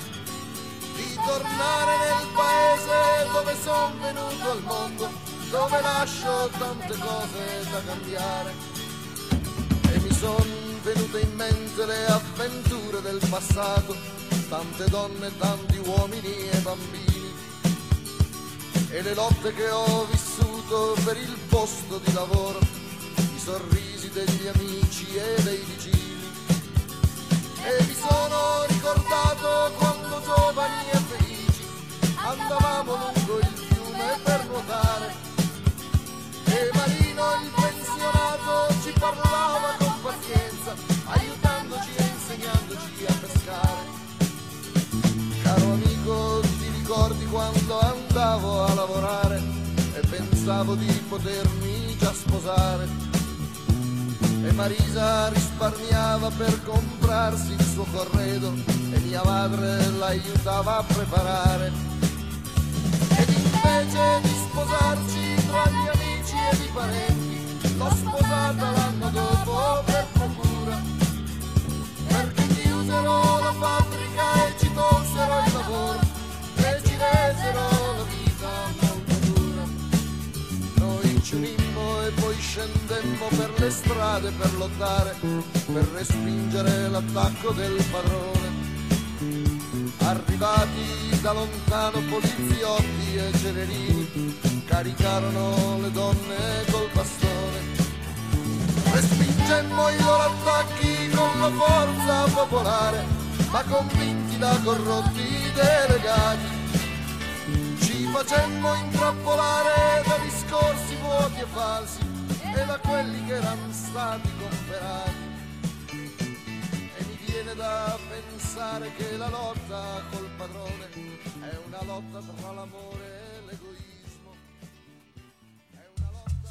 nel paese dove son venuto al mondo, dove lascio tante cose da cambiare. E mi son venute in mente le avventure del passato, tante donne, tanti uomini e bambini, e le lotte che ho vissuto per il posto di lavoro, i sorrisi degli amici e dei vicini. E mi sono ricordato quando giovani e felici andavamo lungo il fiume per nuotare, e Marino il pensionato ci parlava con pazienza, aiutandoci e insegnandoci a pescare. Caro amico, ti ricordi quando andavo a lavorare e pensavo di potermi già sposare? E Marisa risparmiava per comprarsi il suo corredo e mia madre l'aiutava a preparare. Ed invece di sposarci tra gli amici ed i parenti, l'ho sposata l'anno dopo per procura, perché chiusero la fabbrica e ci tolsero il lavoro e ci resero la vita molto dura. Noi ci unimmo e poi scendemmo per le strade per lottare, per respingere l'attacco del padrone. Arrivati da lontano poliziotti e celerini caricarono le donne col bastone. Respingemmo i loro attacchi con la forza popolare, ma convinti da corrotti delegati. Ci facemmo intrappolare da discorsi vuoti e falsi e da quelli che erano stati comperati. E mi viene da pensare che la lotta col padrone è una lotta tra l'amore e l'egoismo. È una lotta...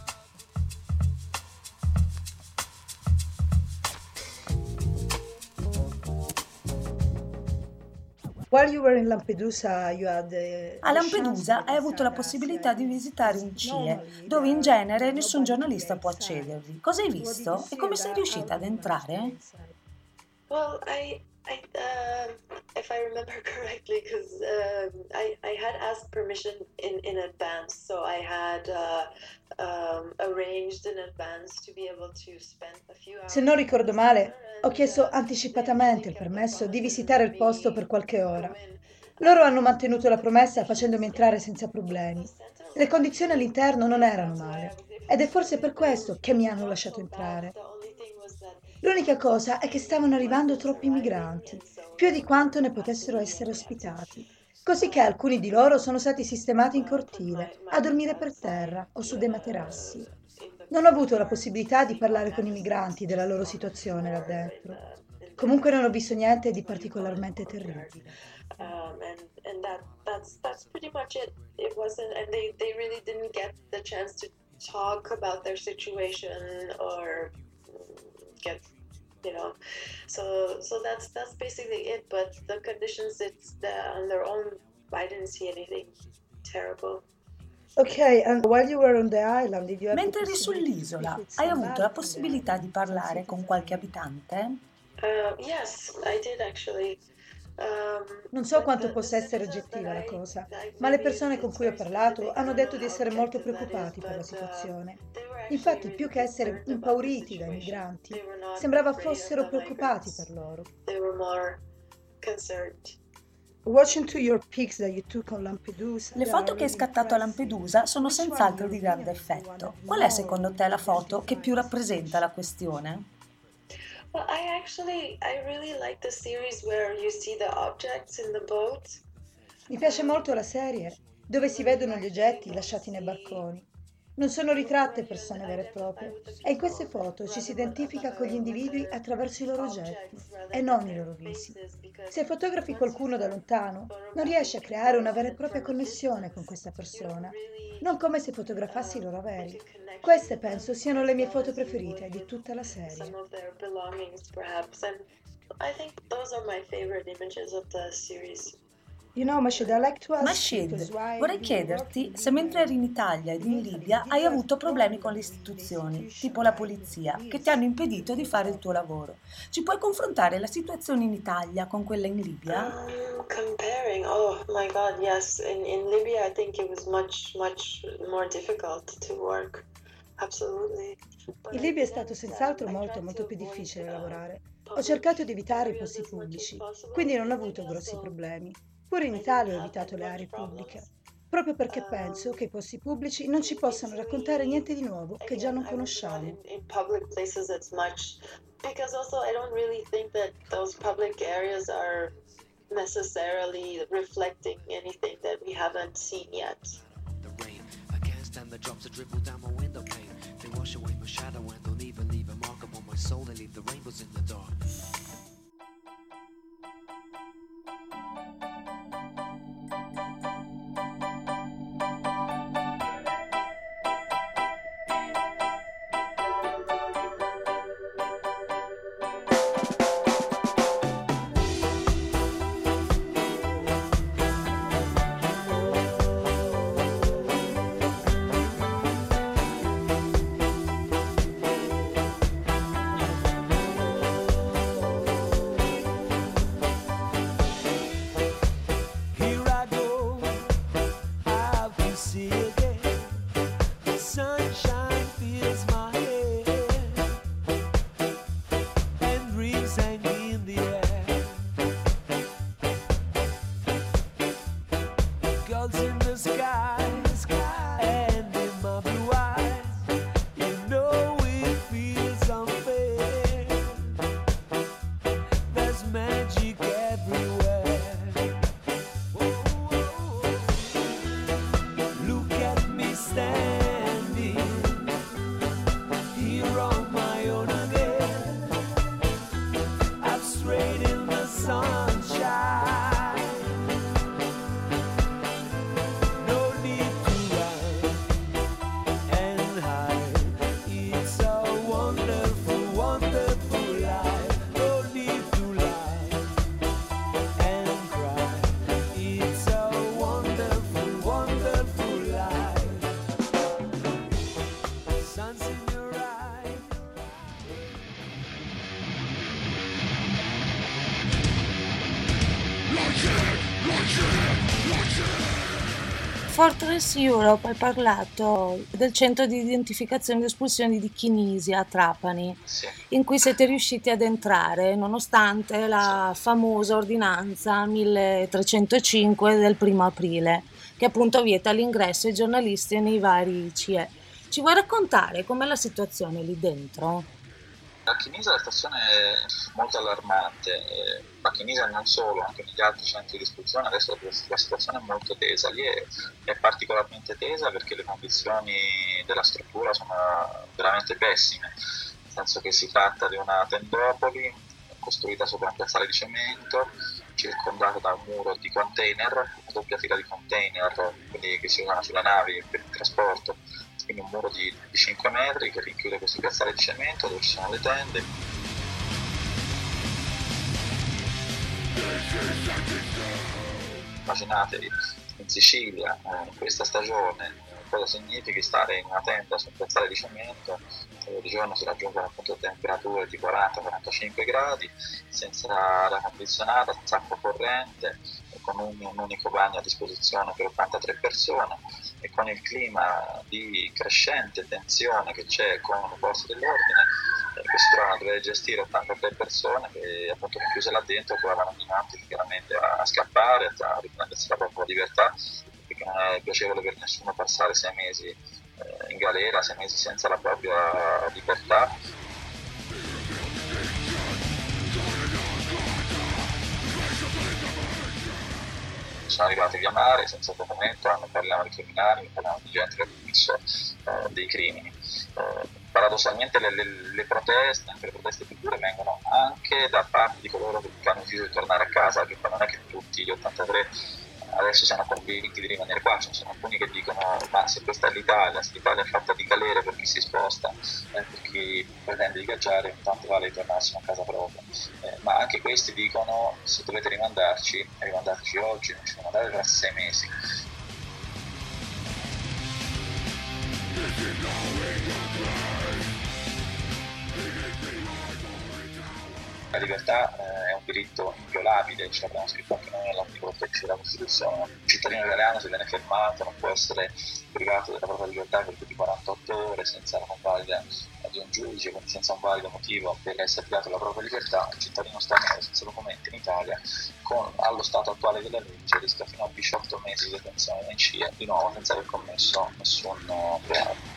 While you were in Lampedusa, you had A Lampedusa hai avuto la possibilità di visitare un CIE, dove in genere nessun giornalista può accedervi. Cosa hai visto e come sei riuscita ad entrare? Well, if I remember correctly, because I had asked permission in advance, so I had arranged in advance to be able to spend a few hours. Se non ricordo male, ho chiesto anticipatamente il permesso di visitare il posto per qualche ora. Loro hanno mantenuto la promessa facendomi entrare senza problemi. Le condizioni all'interno non erano male ed è forse per questo che mi hanno lasciato entrare. L'unica cosa è che stavano arrivando troppi migranti, più di quanto ne potessero essere ospitati, così che alcuni di loro sono stati sistemati in cortile, a dormire per terra o su dei materassi. Non ho avuto la possibilità di parlare con i migranti della loro situazione là dentro. Comunque non ho visto niente di particolarmente terribile. And that's pretty much it. It wasn't, and they really didn't get the chance to talk about their situation or get, so that's basically it. But the conditions, on their own, I didn't see anything terrible. Okay, and while you were on the island, did you have Mentre eri sull'isola, hai avuto la possibilità di parlare con qualche abitante? Yes, I did actually. Non so quanto possa essere oggettiva la cosa, ma le persone con cui ho parlato hanno detto di essere molto preoccupati per la situazione. Infatti, più che essere impauriti dai migranti, sembrava fossero preoccupati per loro. Watching to your pics that you took on Lampedusa. Le foto che hai scattato a Lampedusa sono senz'altro di grande effetto. Qual è secondo te la foto che più rappresenta la questione? Well, I really like the series where you see the objects in the boat. Mi piace molto la serie dove si vedono gli oggetti lasciati nei barconi. Non sono ritratte persone vere e proprie e in queste foto ci si identifica con gli individui attraverso i loro oggetti e non i loro visi. Se fotografi qualcuno da lontano, non riesci a creare una vera e propria connessione con questa persona, non come se fotografassi i loro averi. Queste penso siano le mie foto preferite di tutta la serie. Mashid, vorrei chiederti se mentre eri in Italia ed in Libia hai avuto problemi con le istituzioni, tipo la polizia, che ti hanno impedito di fare il tuo lavoro. Ci puoi confrontare la situazione in Italia con quella in Libia? Comparing, oh my God, yes. In Libya I think it was much more difficult to work. Absolutely. In Libia è stato senz'altro molto più difficile lavorare. Ho cercato di evitare i posti pubblici, quindi non ho avuto grossi problemi. Pure in Italia ho evitato le aree pubbliche, proprio perché penso che i posti pubblici non ci possano raccontare niente di nuovo che già non conosciamo. Because also I don't really think that those public areas are necessarily reflecting anything that we haven't seen yet. The rain, I can't stand the drops that dribble down my window pane. They wash away my shadow and don't even leave a mark upon my soul. They leave the rainbows in the dark. Fortress Europe hai parlato del centro di identificazione ed espulsione di Chinisi a Trapani, Sì. in cui siete riusciti ad entrare nonostante la famosa ordinanza 1305 del 1° aprile, che appunto vieta l'ingresso ai giornalisti e nei vari CIE. Ci vuoi raccontare com'è la situazione lì dentro? A Chinisa la situazione è molto allarmante, a Chinisa non solo, anche negli altri centri di espulsione adesso la situazione è molto tesa, lì è particolarmente tesa perché le condizioni della struttura sono veramente pessime, nel senso che si tratta di una tendopoli costruita sopra un piazzale di cemento, circondata da un muro di container, una doppia fila di container, quelli che si usano sulle navi per il trasporto, quindi un muro di 5 metri che rinchiude questo piazzale di cemento dove ci sono le tende. Immaginatevi in Sicilia, in questa stagione, cosa significa stare in una tenda su un piazzale di cemento, di giorno si raggiungono appunto temperature di 40-45 gradi, senza aria condizionata, senza acqua corrente, con un unico bagno a disposizione per 83 persone e con il clima di crescente tensione che c'è con le forze dell'ordine che si trovano a dover gestire 83 persone che appunto chiuse là dentro provavano ogni tanto chiaramente a scappare, a riprendersi la propria libertà, perché non è piacevole per nessuno passare 6 mesi in galera, 6 mesi senza la propria libertà. Sono arrivati via mare senza documento, non parliamo di criminali, parliamo di gente che ha commesso dei crimini. Paradossalmente le proteste, anche le proteste più dure, vengono anche da parte di coloro che hanno deciso di tornare a casa, perché non è che tutti gli 83 adesso siamo convinti di rimanere qua, ci sono alcuni che dicono ma se questa è l'Italia, se l'Italia è fatta di galere per chi si sposta, per chi pretende di viaggiare, tanto vale ritornarsene a casa propria. Ma anche questi dicono se dovete rimandarci, rimandateci oggi, non ci rimandate tra 6 mesi. La libertà è un diritto inviolabile, ce l'abbiamo scritto anche noi nell'articolo 13 della Costituzione. Un cittadino italiano, se viene fermato, non può essere privato della propria libertà per più di 48 ore senza la convalida di un giudice, quindi senza un valido motivo per essere privato della propria libertà. Un cittadino straniero senza documenti in Italia, allo stato attuale della legge, rischia fino a 18 mesi di detenzione in CIE, di nuovo senza aver commesso nessun reato.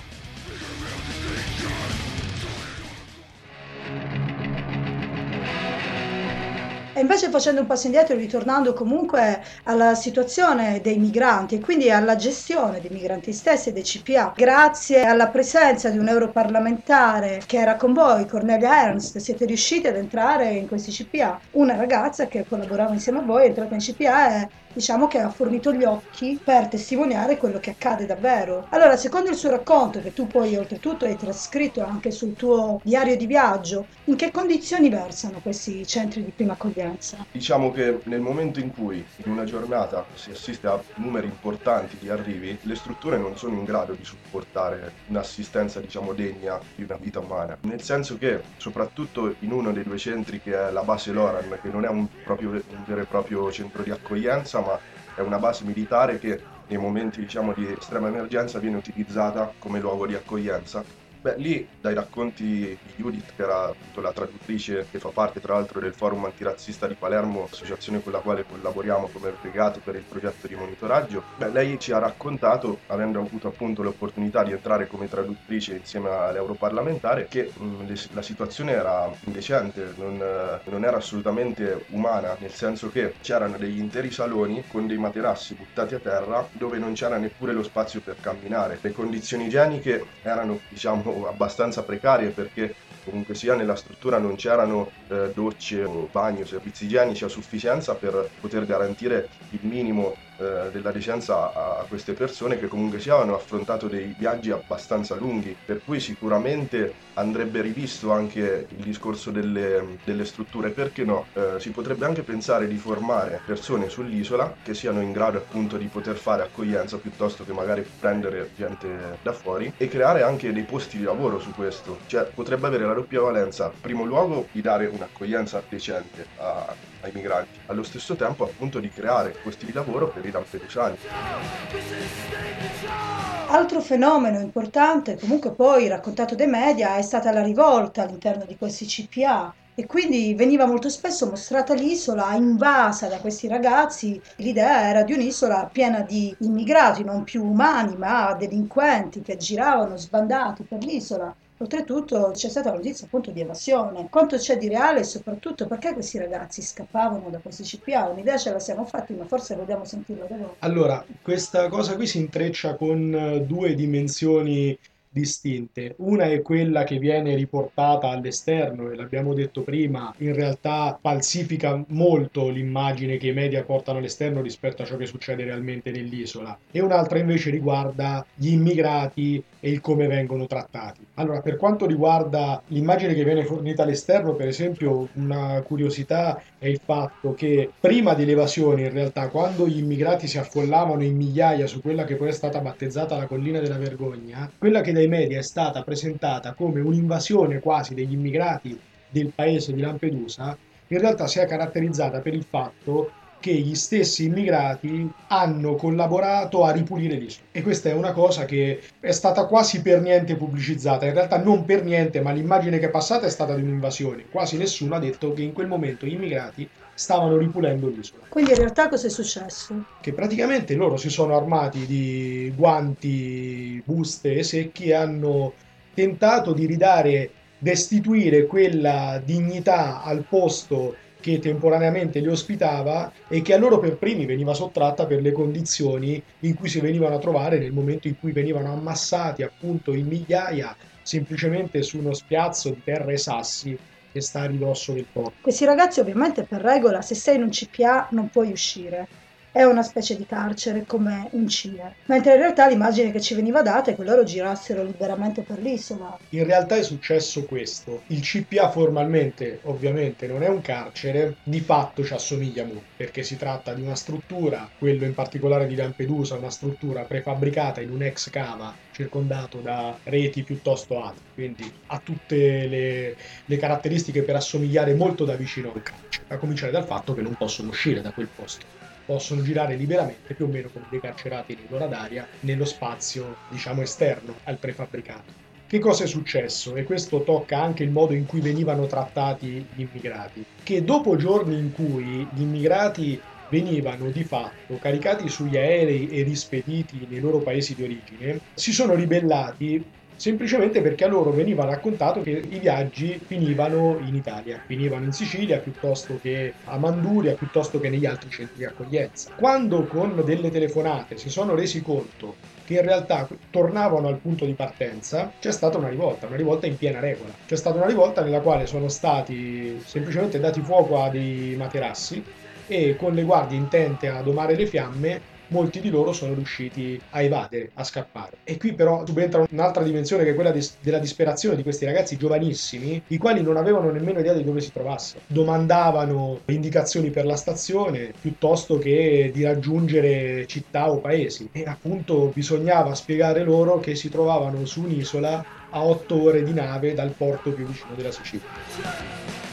E invece facendo un passo indietro e ritornando comunque alla situazione dei migranti e quindi alla gestione dei migranti stessi e dei CPA, grazie alla presenza di un europarlamentare che era con voi, Cornelia Ernst, siete riusciti ad entrare in questi CPA. Una ragazza che collaborava insieme a voi è entrata in CPA e diciamo che ha fornito gli occhi per testimoniare quello che accade davvero. Allora, secondo il suo racconto, che tu poi oltretutto hai trascritto anche sul tuo diario di viaggio, in che condizioni versano questi centri di prima accoglienza? Diciamo che nel momento in cui in una giornata si assiste a numeri importanti di arrivi, le strutture non sono in grado di supportare un'assistenza, diciamo, degna di una vita umana. Nel senso che, soprattutto in uno dei 2 centri che è la base Loran, che non è un vero e proprio centro di accoglienza, ma è una base militare che nei momenti, diciamo, di estrema emergenza viene utilizzata come luogo di accoglienza. Beh, lì dai racconti di Judith, che era appunto la traduttrice che fa parte tra l'altro del Forum Antirazzista di Palermo, associazione con la quale collaboriamo come brigate per il progetto di monitoraggio, lei ci ha raccontato, avendo avuto appunto l'opportunità di entrare come traduttrice insieme all'europarlamentare, che la situazione era indecente, non era assolutamente umana, nel senso che c'erano degli interi saloni con dei materassi buttati a terra dove non c'era neppure lo spazio per camminare. Le condizioni igieniche erano, diciamo, abbastanza precarie perché comunque sia nella struttura non c'erano docce o bagni o servizi igienici a sufficienza per poter garantire il minimo della decenza a queste persone che comunque sia hanno affrontato dei viaggi abbastanza lunghi, per cui sicuramente andrebbe rivisto anche il discorso delle strutture. Perché no? Si potrebbe anche pensare di formare persone sull'isola che siano in grado appunto di poter fare accoglienza piuttosto che magari prendere gente da fuori, e creare anche dei posti di lavoro su questo. Cioè potrebbe avere la doppia valenza, in primo luogo di dare un'accoglienza decente ai migranti, allo stesso tempo appunto di creare posti di lavoro per i lampedusani. Altro fenomeno importante, comunque poi raccontato dai media, è stata la rivolta all'interno di questi CPA e quindi veniva molto spesso mostrata l'isola invasa da questi ragazzi. L'idea era di un'isola piena di immigrati, non più umani, ma delinquenti che giravano sbandati per l'isola. Oltretutto c'è stata la notizia appunto di evasione. Quanto c'è di reale e soprattutto perché questi ragazzi scappavano da questi CPA? Un'idea ce la siamo fatti, ma forse vogliamo sentirla da voi. Allora, questa cosa qui si intreccia con due dimensioni distinte. Una è quella che viene riportata all'esterno e l'abbiamo detto prima, in realtà falsifica molto l'immagine che i media portano all'esterno rispetto a ciò che succede realmente nell'isola. E un'altra invece riguarda gli immigrati e il come vengono trattati. Allora, per quanto riguarda l'immagine che viene fornita all'esterno, per esempio, una curiosità è il fatto che prima dell'evasione, in realtà, quando gli immigrati si affollavano in migliaia su quella che poi è stata battezzata la collina della vergogna, quella che dai media è stata presentata come un'invasione quasi degli immigrati del paese di Lampedusa, in realtà si è caratterizzata per il fatto che gli stessi immigrati hanno collaborato a ripulire l'isola. E questa è una cosa che è stata quasi per niente pubblicizzata, in realtà non per niente, ma l'immagine che è passata è stata di un'invasione. Quasi nessuno ha detto che in quel momento gli immigrati stavano ripulendo l'isola. Quindi in realtà cosa è successo? Che praticamente loro si sono armati di guanti, buste e secchi e hanno tentato di restituire quella dignità al posto che temporaneamente li ospitava e che a loro per primi veniva sottratta per le condizioni in cui si venivano a trovare nel momento in cui venivano ammassati appunto in migliaia semplicemente su uno spiazzo di terra e sassi che sta a ridosso del porto. Questi ragazzi ovviamente per regola, se sei in un CPA non puoi uscire. È una specie di carcere come un CIE, mentre in realtà l'immagine che ci veniva data è che loro girassero liberamente per l'isola. In realtà è successo questo. Il CPA formalmente ovviamente non è un carcere, di fatto ci assomiglia molto, perché si tratta di una struttura, quello in particolare di Lampedusa, una struttura prefabbricata in un'ex cava circondato da reti piuttosto alte, quindi ha tutte le caratteristiche per assomigliare molto da vicino a un carcere, a cominciare dal fatto che non possono uscire da quel posto. Possono girare liberamente più o meno come dei carcerati in un'ora d'aria nello spazio, diciamo, esterno al prefabbricato. Che cosa è successo? E questo tocca anche il modo in cui venivano trattati gli immigrati. Che dopo giorni in cui gli immigrati venivano di fatto caricati sugli aerei e rispediti nei loro paesi di origine, si sono ribellati semplicemente perché a loro veniva raccontato che i viaggi finivano in Italia, finivano in Sicilia piuttosto che a Manduria, piuttosto che negli altri centri di accoglienza. Quando con delle telefonate si sono resi conto che in realtà tornavano al punto di partenza, c'è stata una rivolta in piena regola. C'è stata una rivolta nella quale sono stati semplicemente dati fuoco a dei materassi e con le guardie intente a domare le fiamme molti di loro sono riusciti a evadere, a scappare. E qui però subentra un'altra dimensione che è quella della disperazione di questi ragazzi giovanissimi, i quali non avevano nemmeno idea di dove si trovassero. Domandavano indicazioni per la stazione piuttosto che di raggiungere città o paesi. E appunto bisognava spiegare loro che si trovavano su un'isola a 8 ore di nave dal porto più vicino della Sicilia.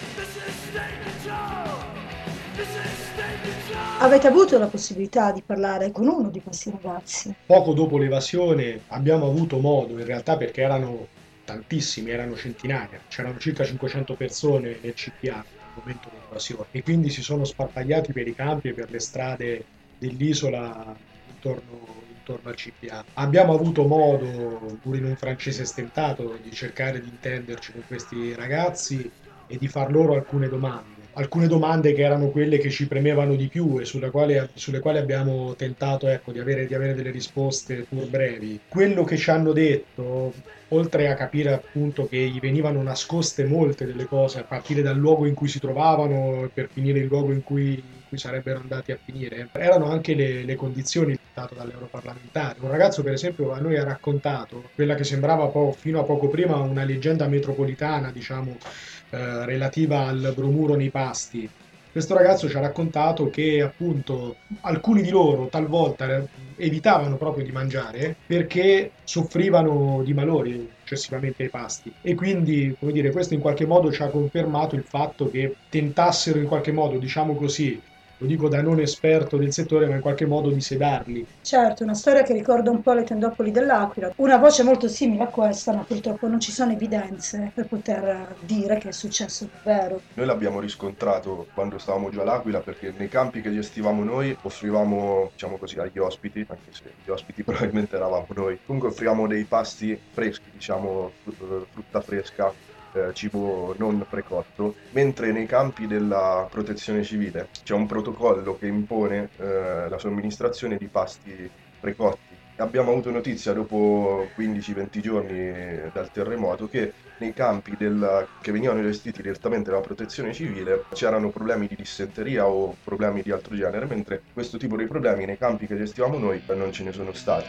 Avete avuto la possibilità di parlare con uno di questi ragazzi? Poco dopo l'evasione abbiamo avuto modo, in realtà perché erano tantissimi, erano centinaia, c'erano circa 500 persone nel CPA al momento dell'evasione e quindi si sono sparpagliati per i campi e per le strade dell'isola intorno al CPA. Abbiamo avuto modo, pur in un francese stentato, di cercare di intenderci con questi ragazzi e di far loro alcune domande che erano quelle che ci premevano di più e sulle quali abbiamo tentato di avere delle risposte pur brevi. Quello che ci hanno detto, oltre a capire appunto che gli venivano nascoste molte delle cose a partire dal luogo in cui si trovavano per finire il luogo in cui sarebbero andati a finire, erano anche le condizioni dettate dall'europarlamentare. Un ragazzo per esempio a noi ha raccontato quella che sembrava fino a poco prima una leggenda metropolitana, diciamo, relativa al bromuro nei pasti. Questo ragazzo ci ha raccontato che appunto alcuni di loro talvolta evitavano proprio di mangiare perché soffrivano di malori successivamente ai pasti, e quindi, come dire, questo in qualche modo ci ha confermato il fatto che tentassero in qualche modo, diciamo così, lo dico da non esperto del settore, ma in qualche modo di sedarli. Certo, una storia che ricorda un po' le tendopoli dell'Aquila, una voce molto simile a questa, ma purtroppo non ci sono evidenze per poter dire che è successo davvero. Noi l'abbiamo riscontrato quando stavamo giù all'Aquila, perché nei campi che gestivamo noi offrivamo, diciamo così, agli ospiti, anche se gli ospiti probabilmente eravamo noi, comunque offrivamo dei pasti freschi, diciamo frutta fresca, cibo non precotto, mentre nei campi della protezione civile c'è un protocollo che impone la somministrazione di pasti precotti. Abbiamo avuto notizia dopo 15-20 giorni dal terremoto che nei campi che venivano gestiti direttamente dalla protezione civile c'erano problemi di dissenteria o problemi di altro genere, mentre questo tipo di problemi nei campi che gestivamo noi non ce ne sono stati.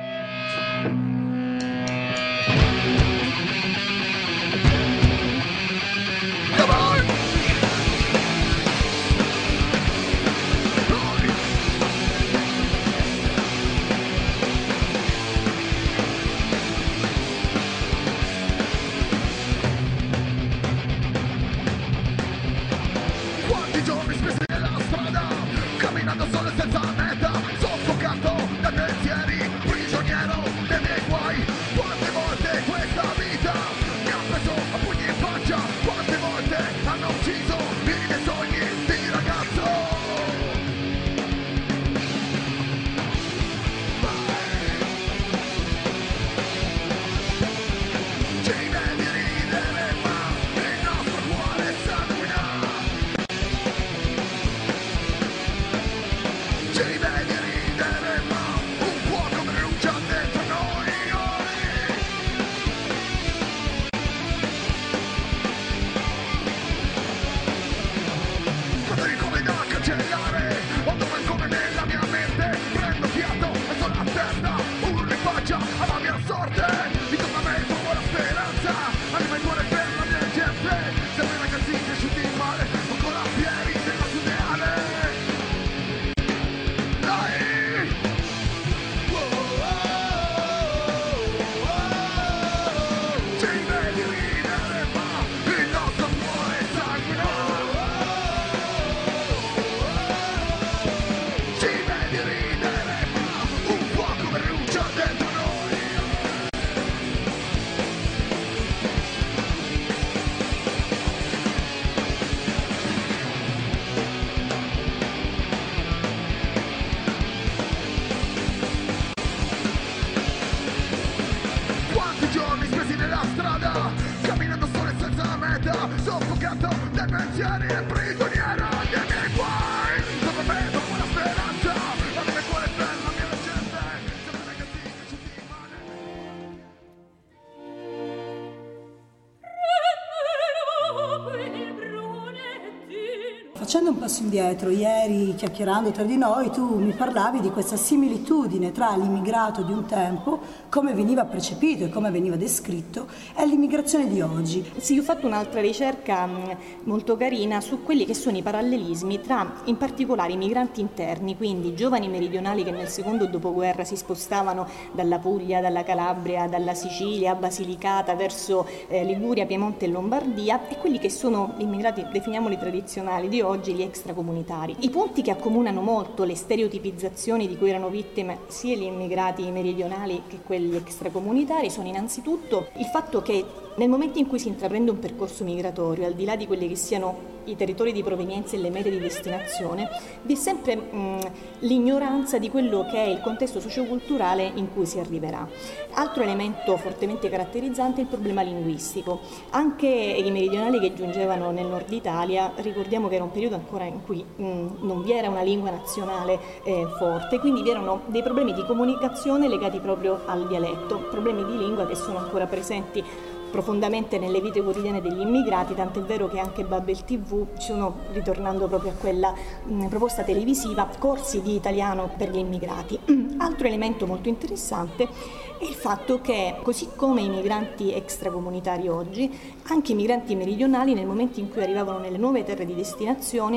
Facendo un passo indietro, ieri chiacchierando tra di noi tu mi parlavi di questa similitudine tra l'immigrato di un tempo, come veniva percepito e come veniva descritto, e l'immigrazione di oggi. Sì, ho fatto un'altra ricerca molto carina su quelli che sono i parallelismi tra in particolare i migranti interni, quindi giovani meridionali che nel secondo dopoguerra si spostavano dalla Puglia, dalla Calabria, dalla Sicilia, Basilicata verso Liguria, Piemonte e Lombardia, e quelli che sono immigrati, definiamoli tradizionali di oggi, gli extracomunitari. I punti che accomunano molto le stereotipizzazioni di cui erano vittime sia gli immigrati meridionali che quelli extracomunitari sono innanzitutto il fatto che nel momento in cui si intraprende un percorso migratorio, al di là di quelli che siano i territori di provenienza e le mete di destinazione, vi è sempre l'ignoranza di quello che è il contesto socioculturale in cui si arriverà. Altro elemento fortemente caratterizzante è il problema linguistico. Anche i meridionali che giungevano nel nord Italia, ricordiamo che era un periodo ancora in cui non vi era una lingua nazionale forte, quindi vi erano dei problemi di comunicazione legati proprio al dialetto, problemi di lingua che sono ancora presenti profondamente nelle vite quotidiane degli immigrati, tant'è vero che anche Babel TV sono ritornando proprio a quella proposta televisiva, corsi di italiano per gli immigrati. Altro elemento molto interessante è il fatto che, così come i migranti extracomunitari oggi, anche i migranti meridionali nel momento in cui arrivavano nelle nuove terre di destinazione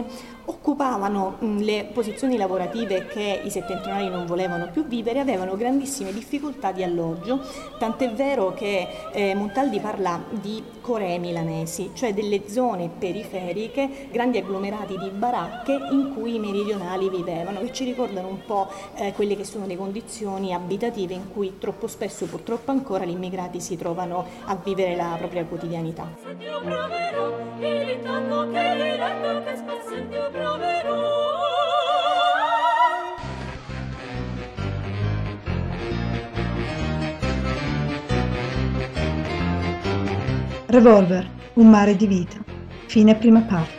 occupavano le posizioni lavorative che i settentrionali non volevano più vivere, avevano grandissime difficoltà di alloggio, tant'è vero che Montaldi parla di coree milanesi, cioè delle zone periferiche, grandi agglomerati di baracche in cui i meridionali vivevano, che ci ricordano un po' quelle che sono le condizioni abitative in cui troppo spesso, purtroppo ancora, gli immigrati si trovano a vivere la propria quotidianità. Revolver, un mare di vita. Fine prima parte.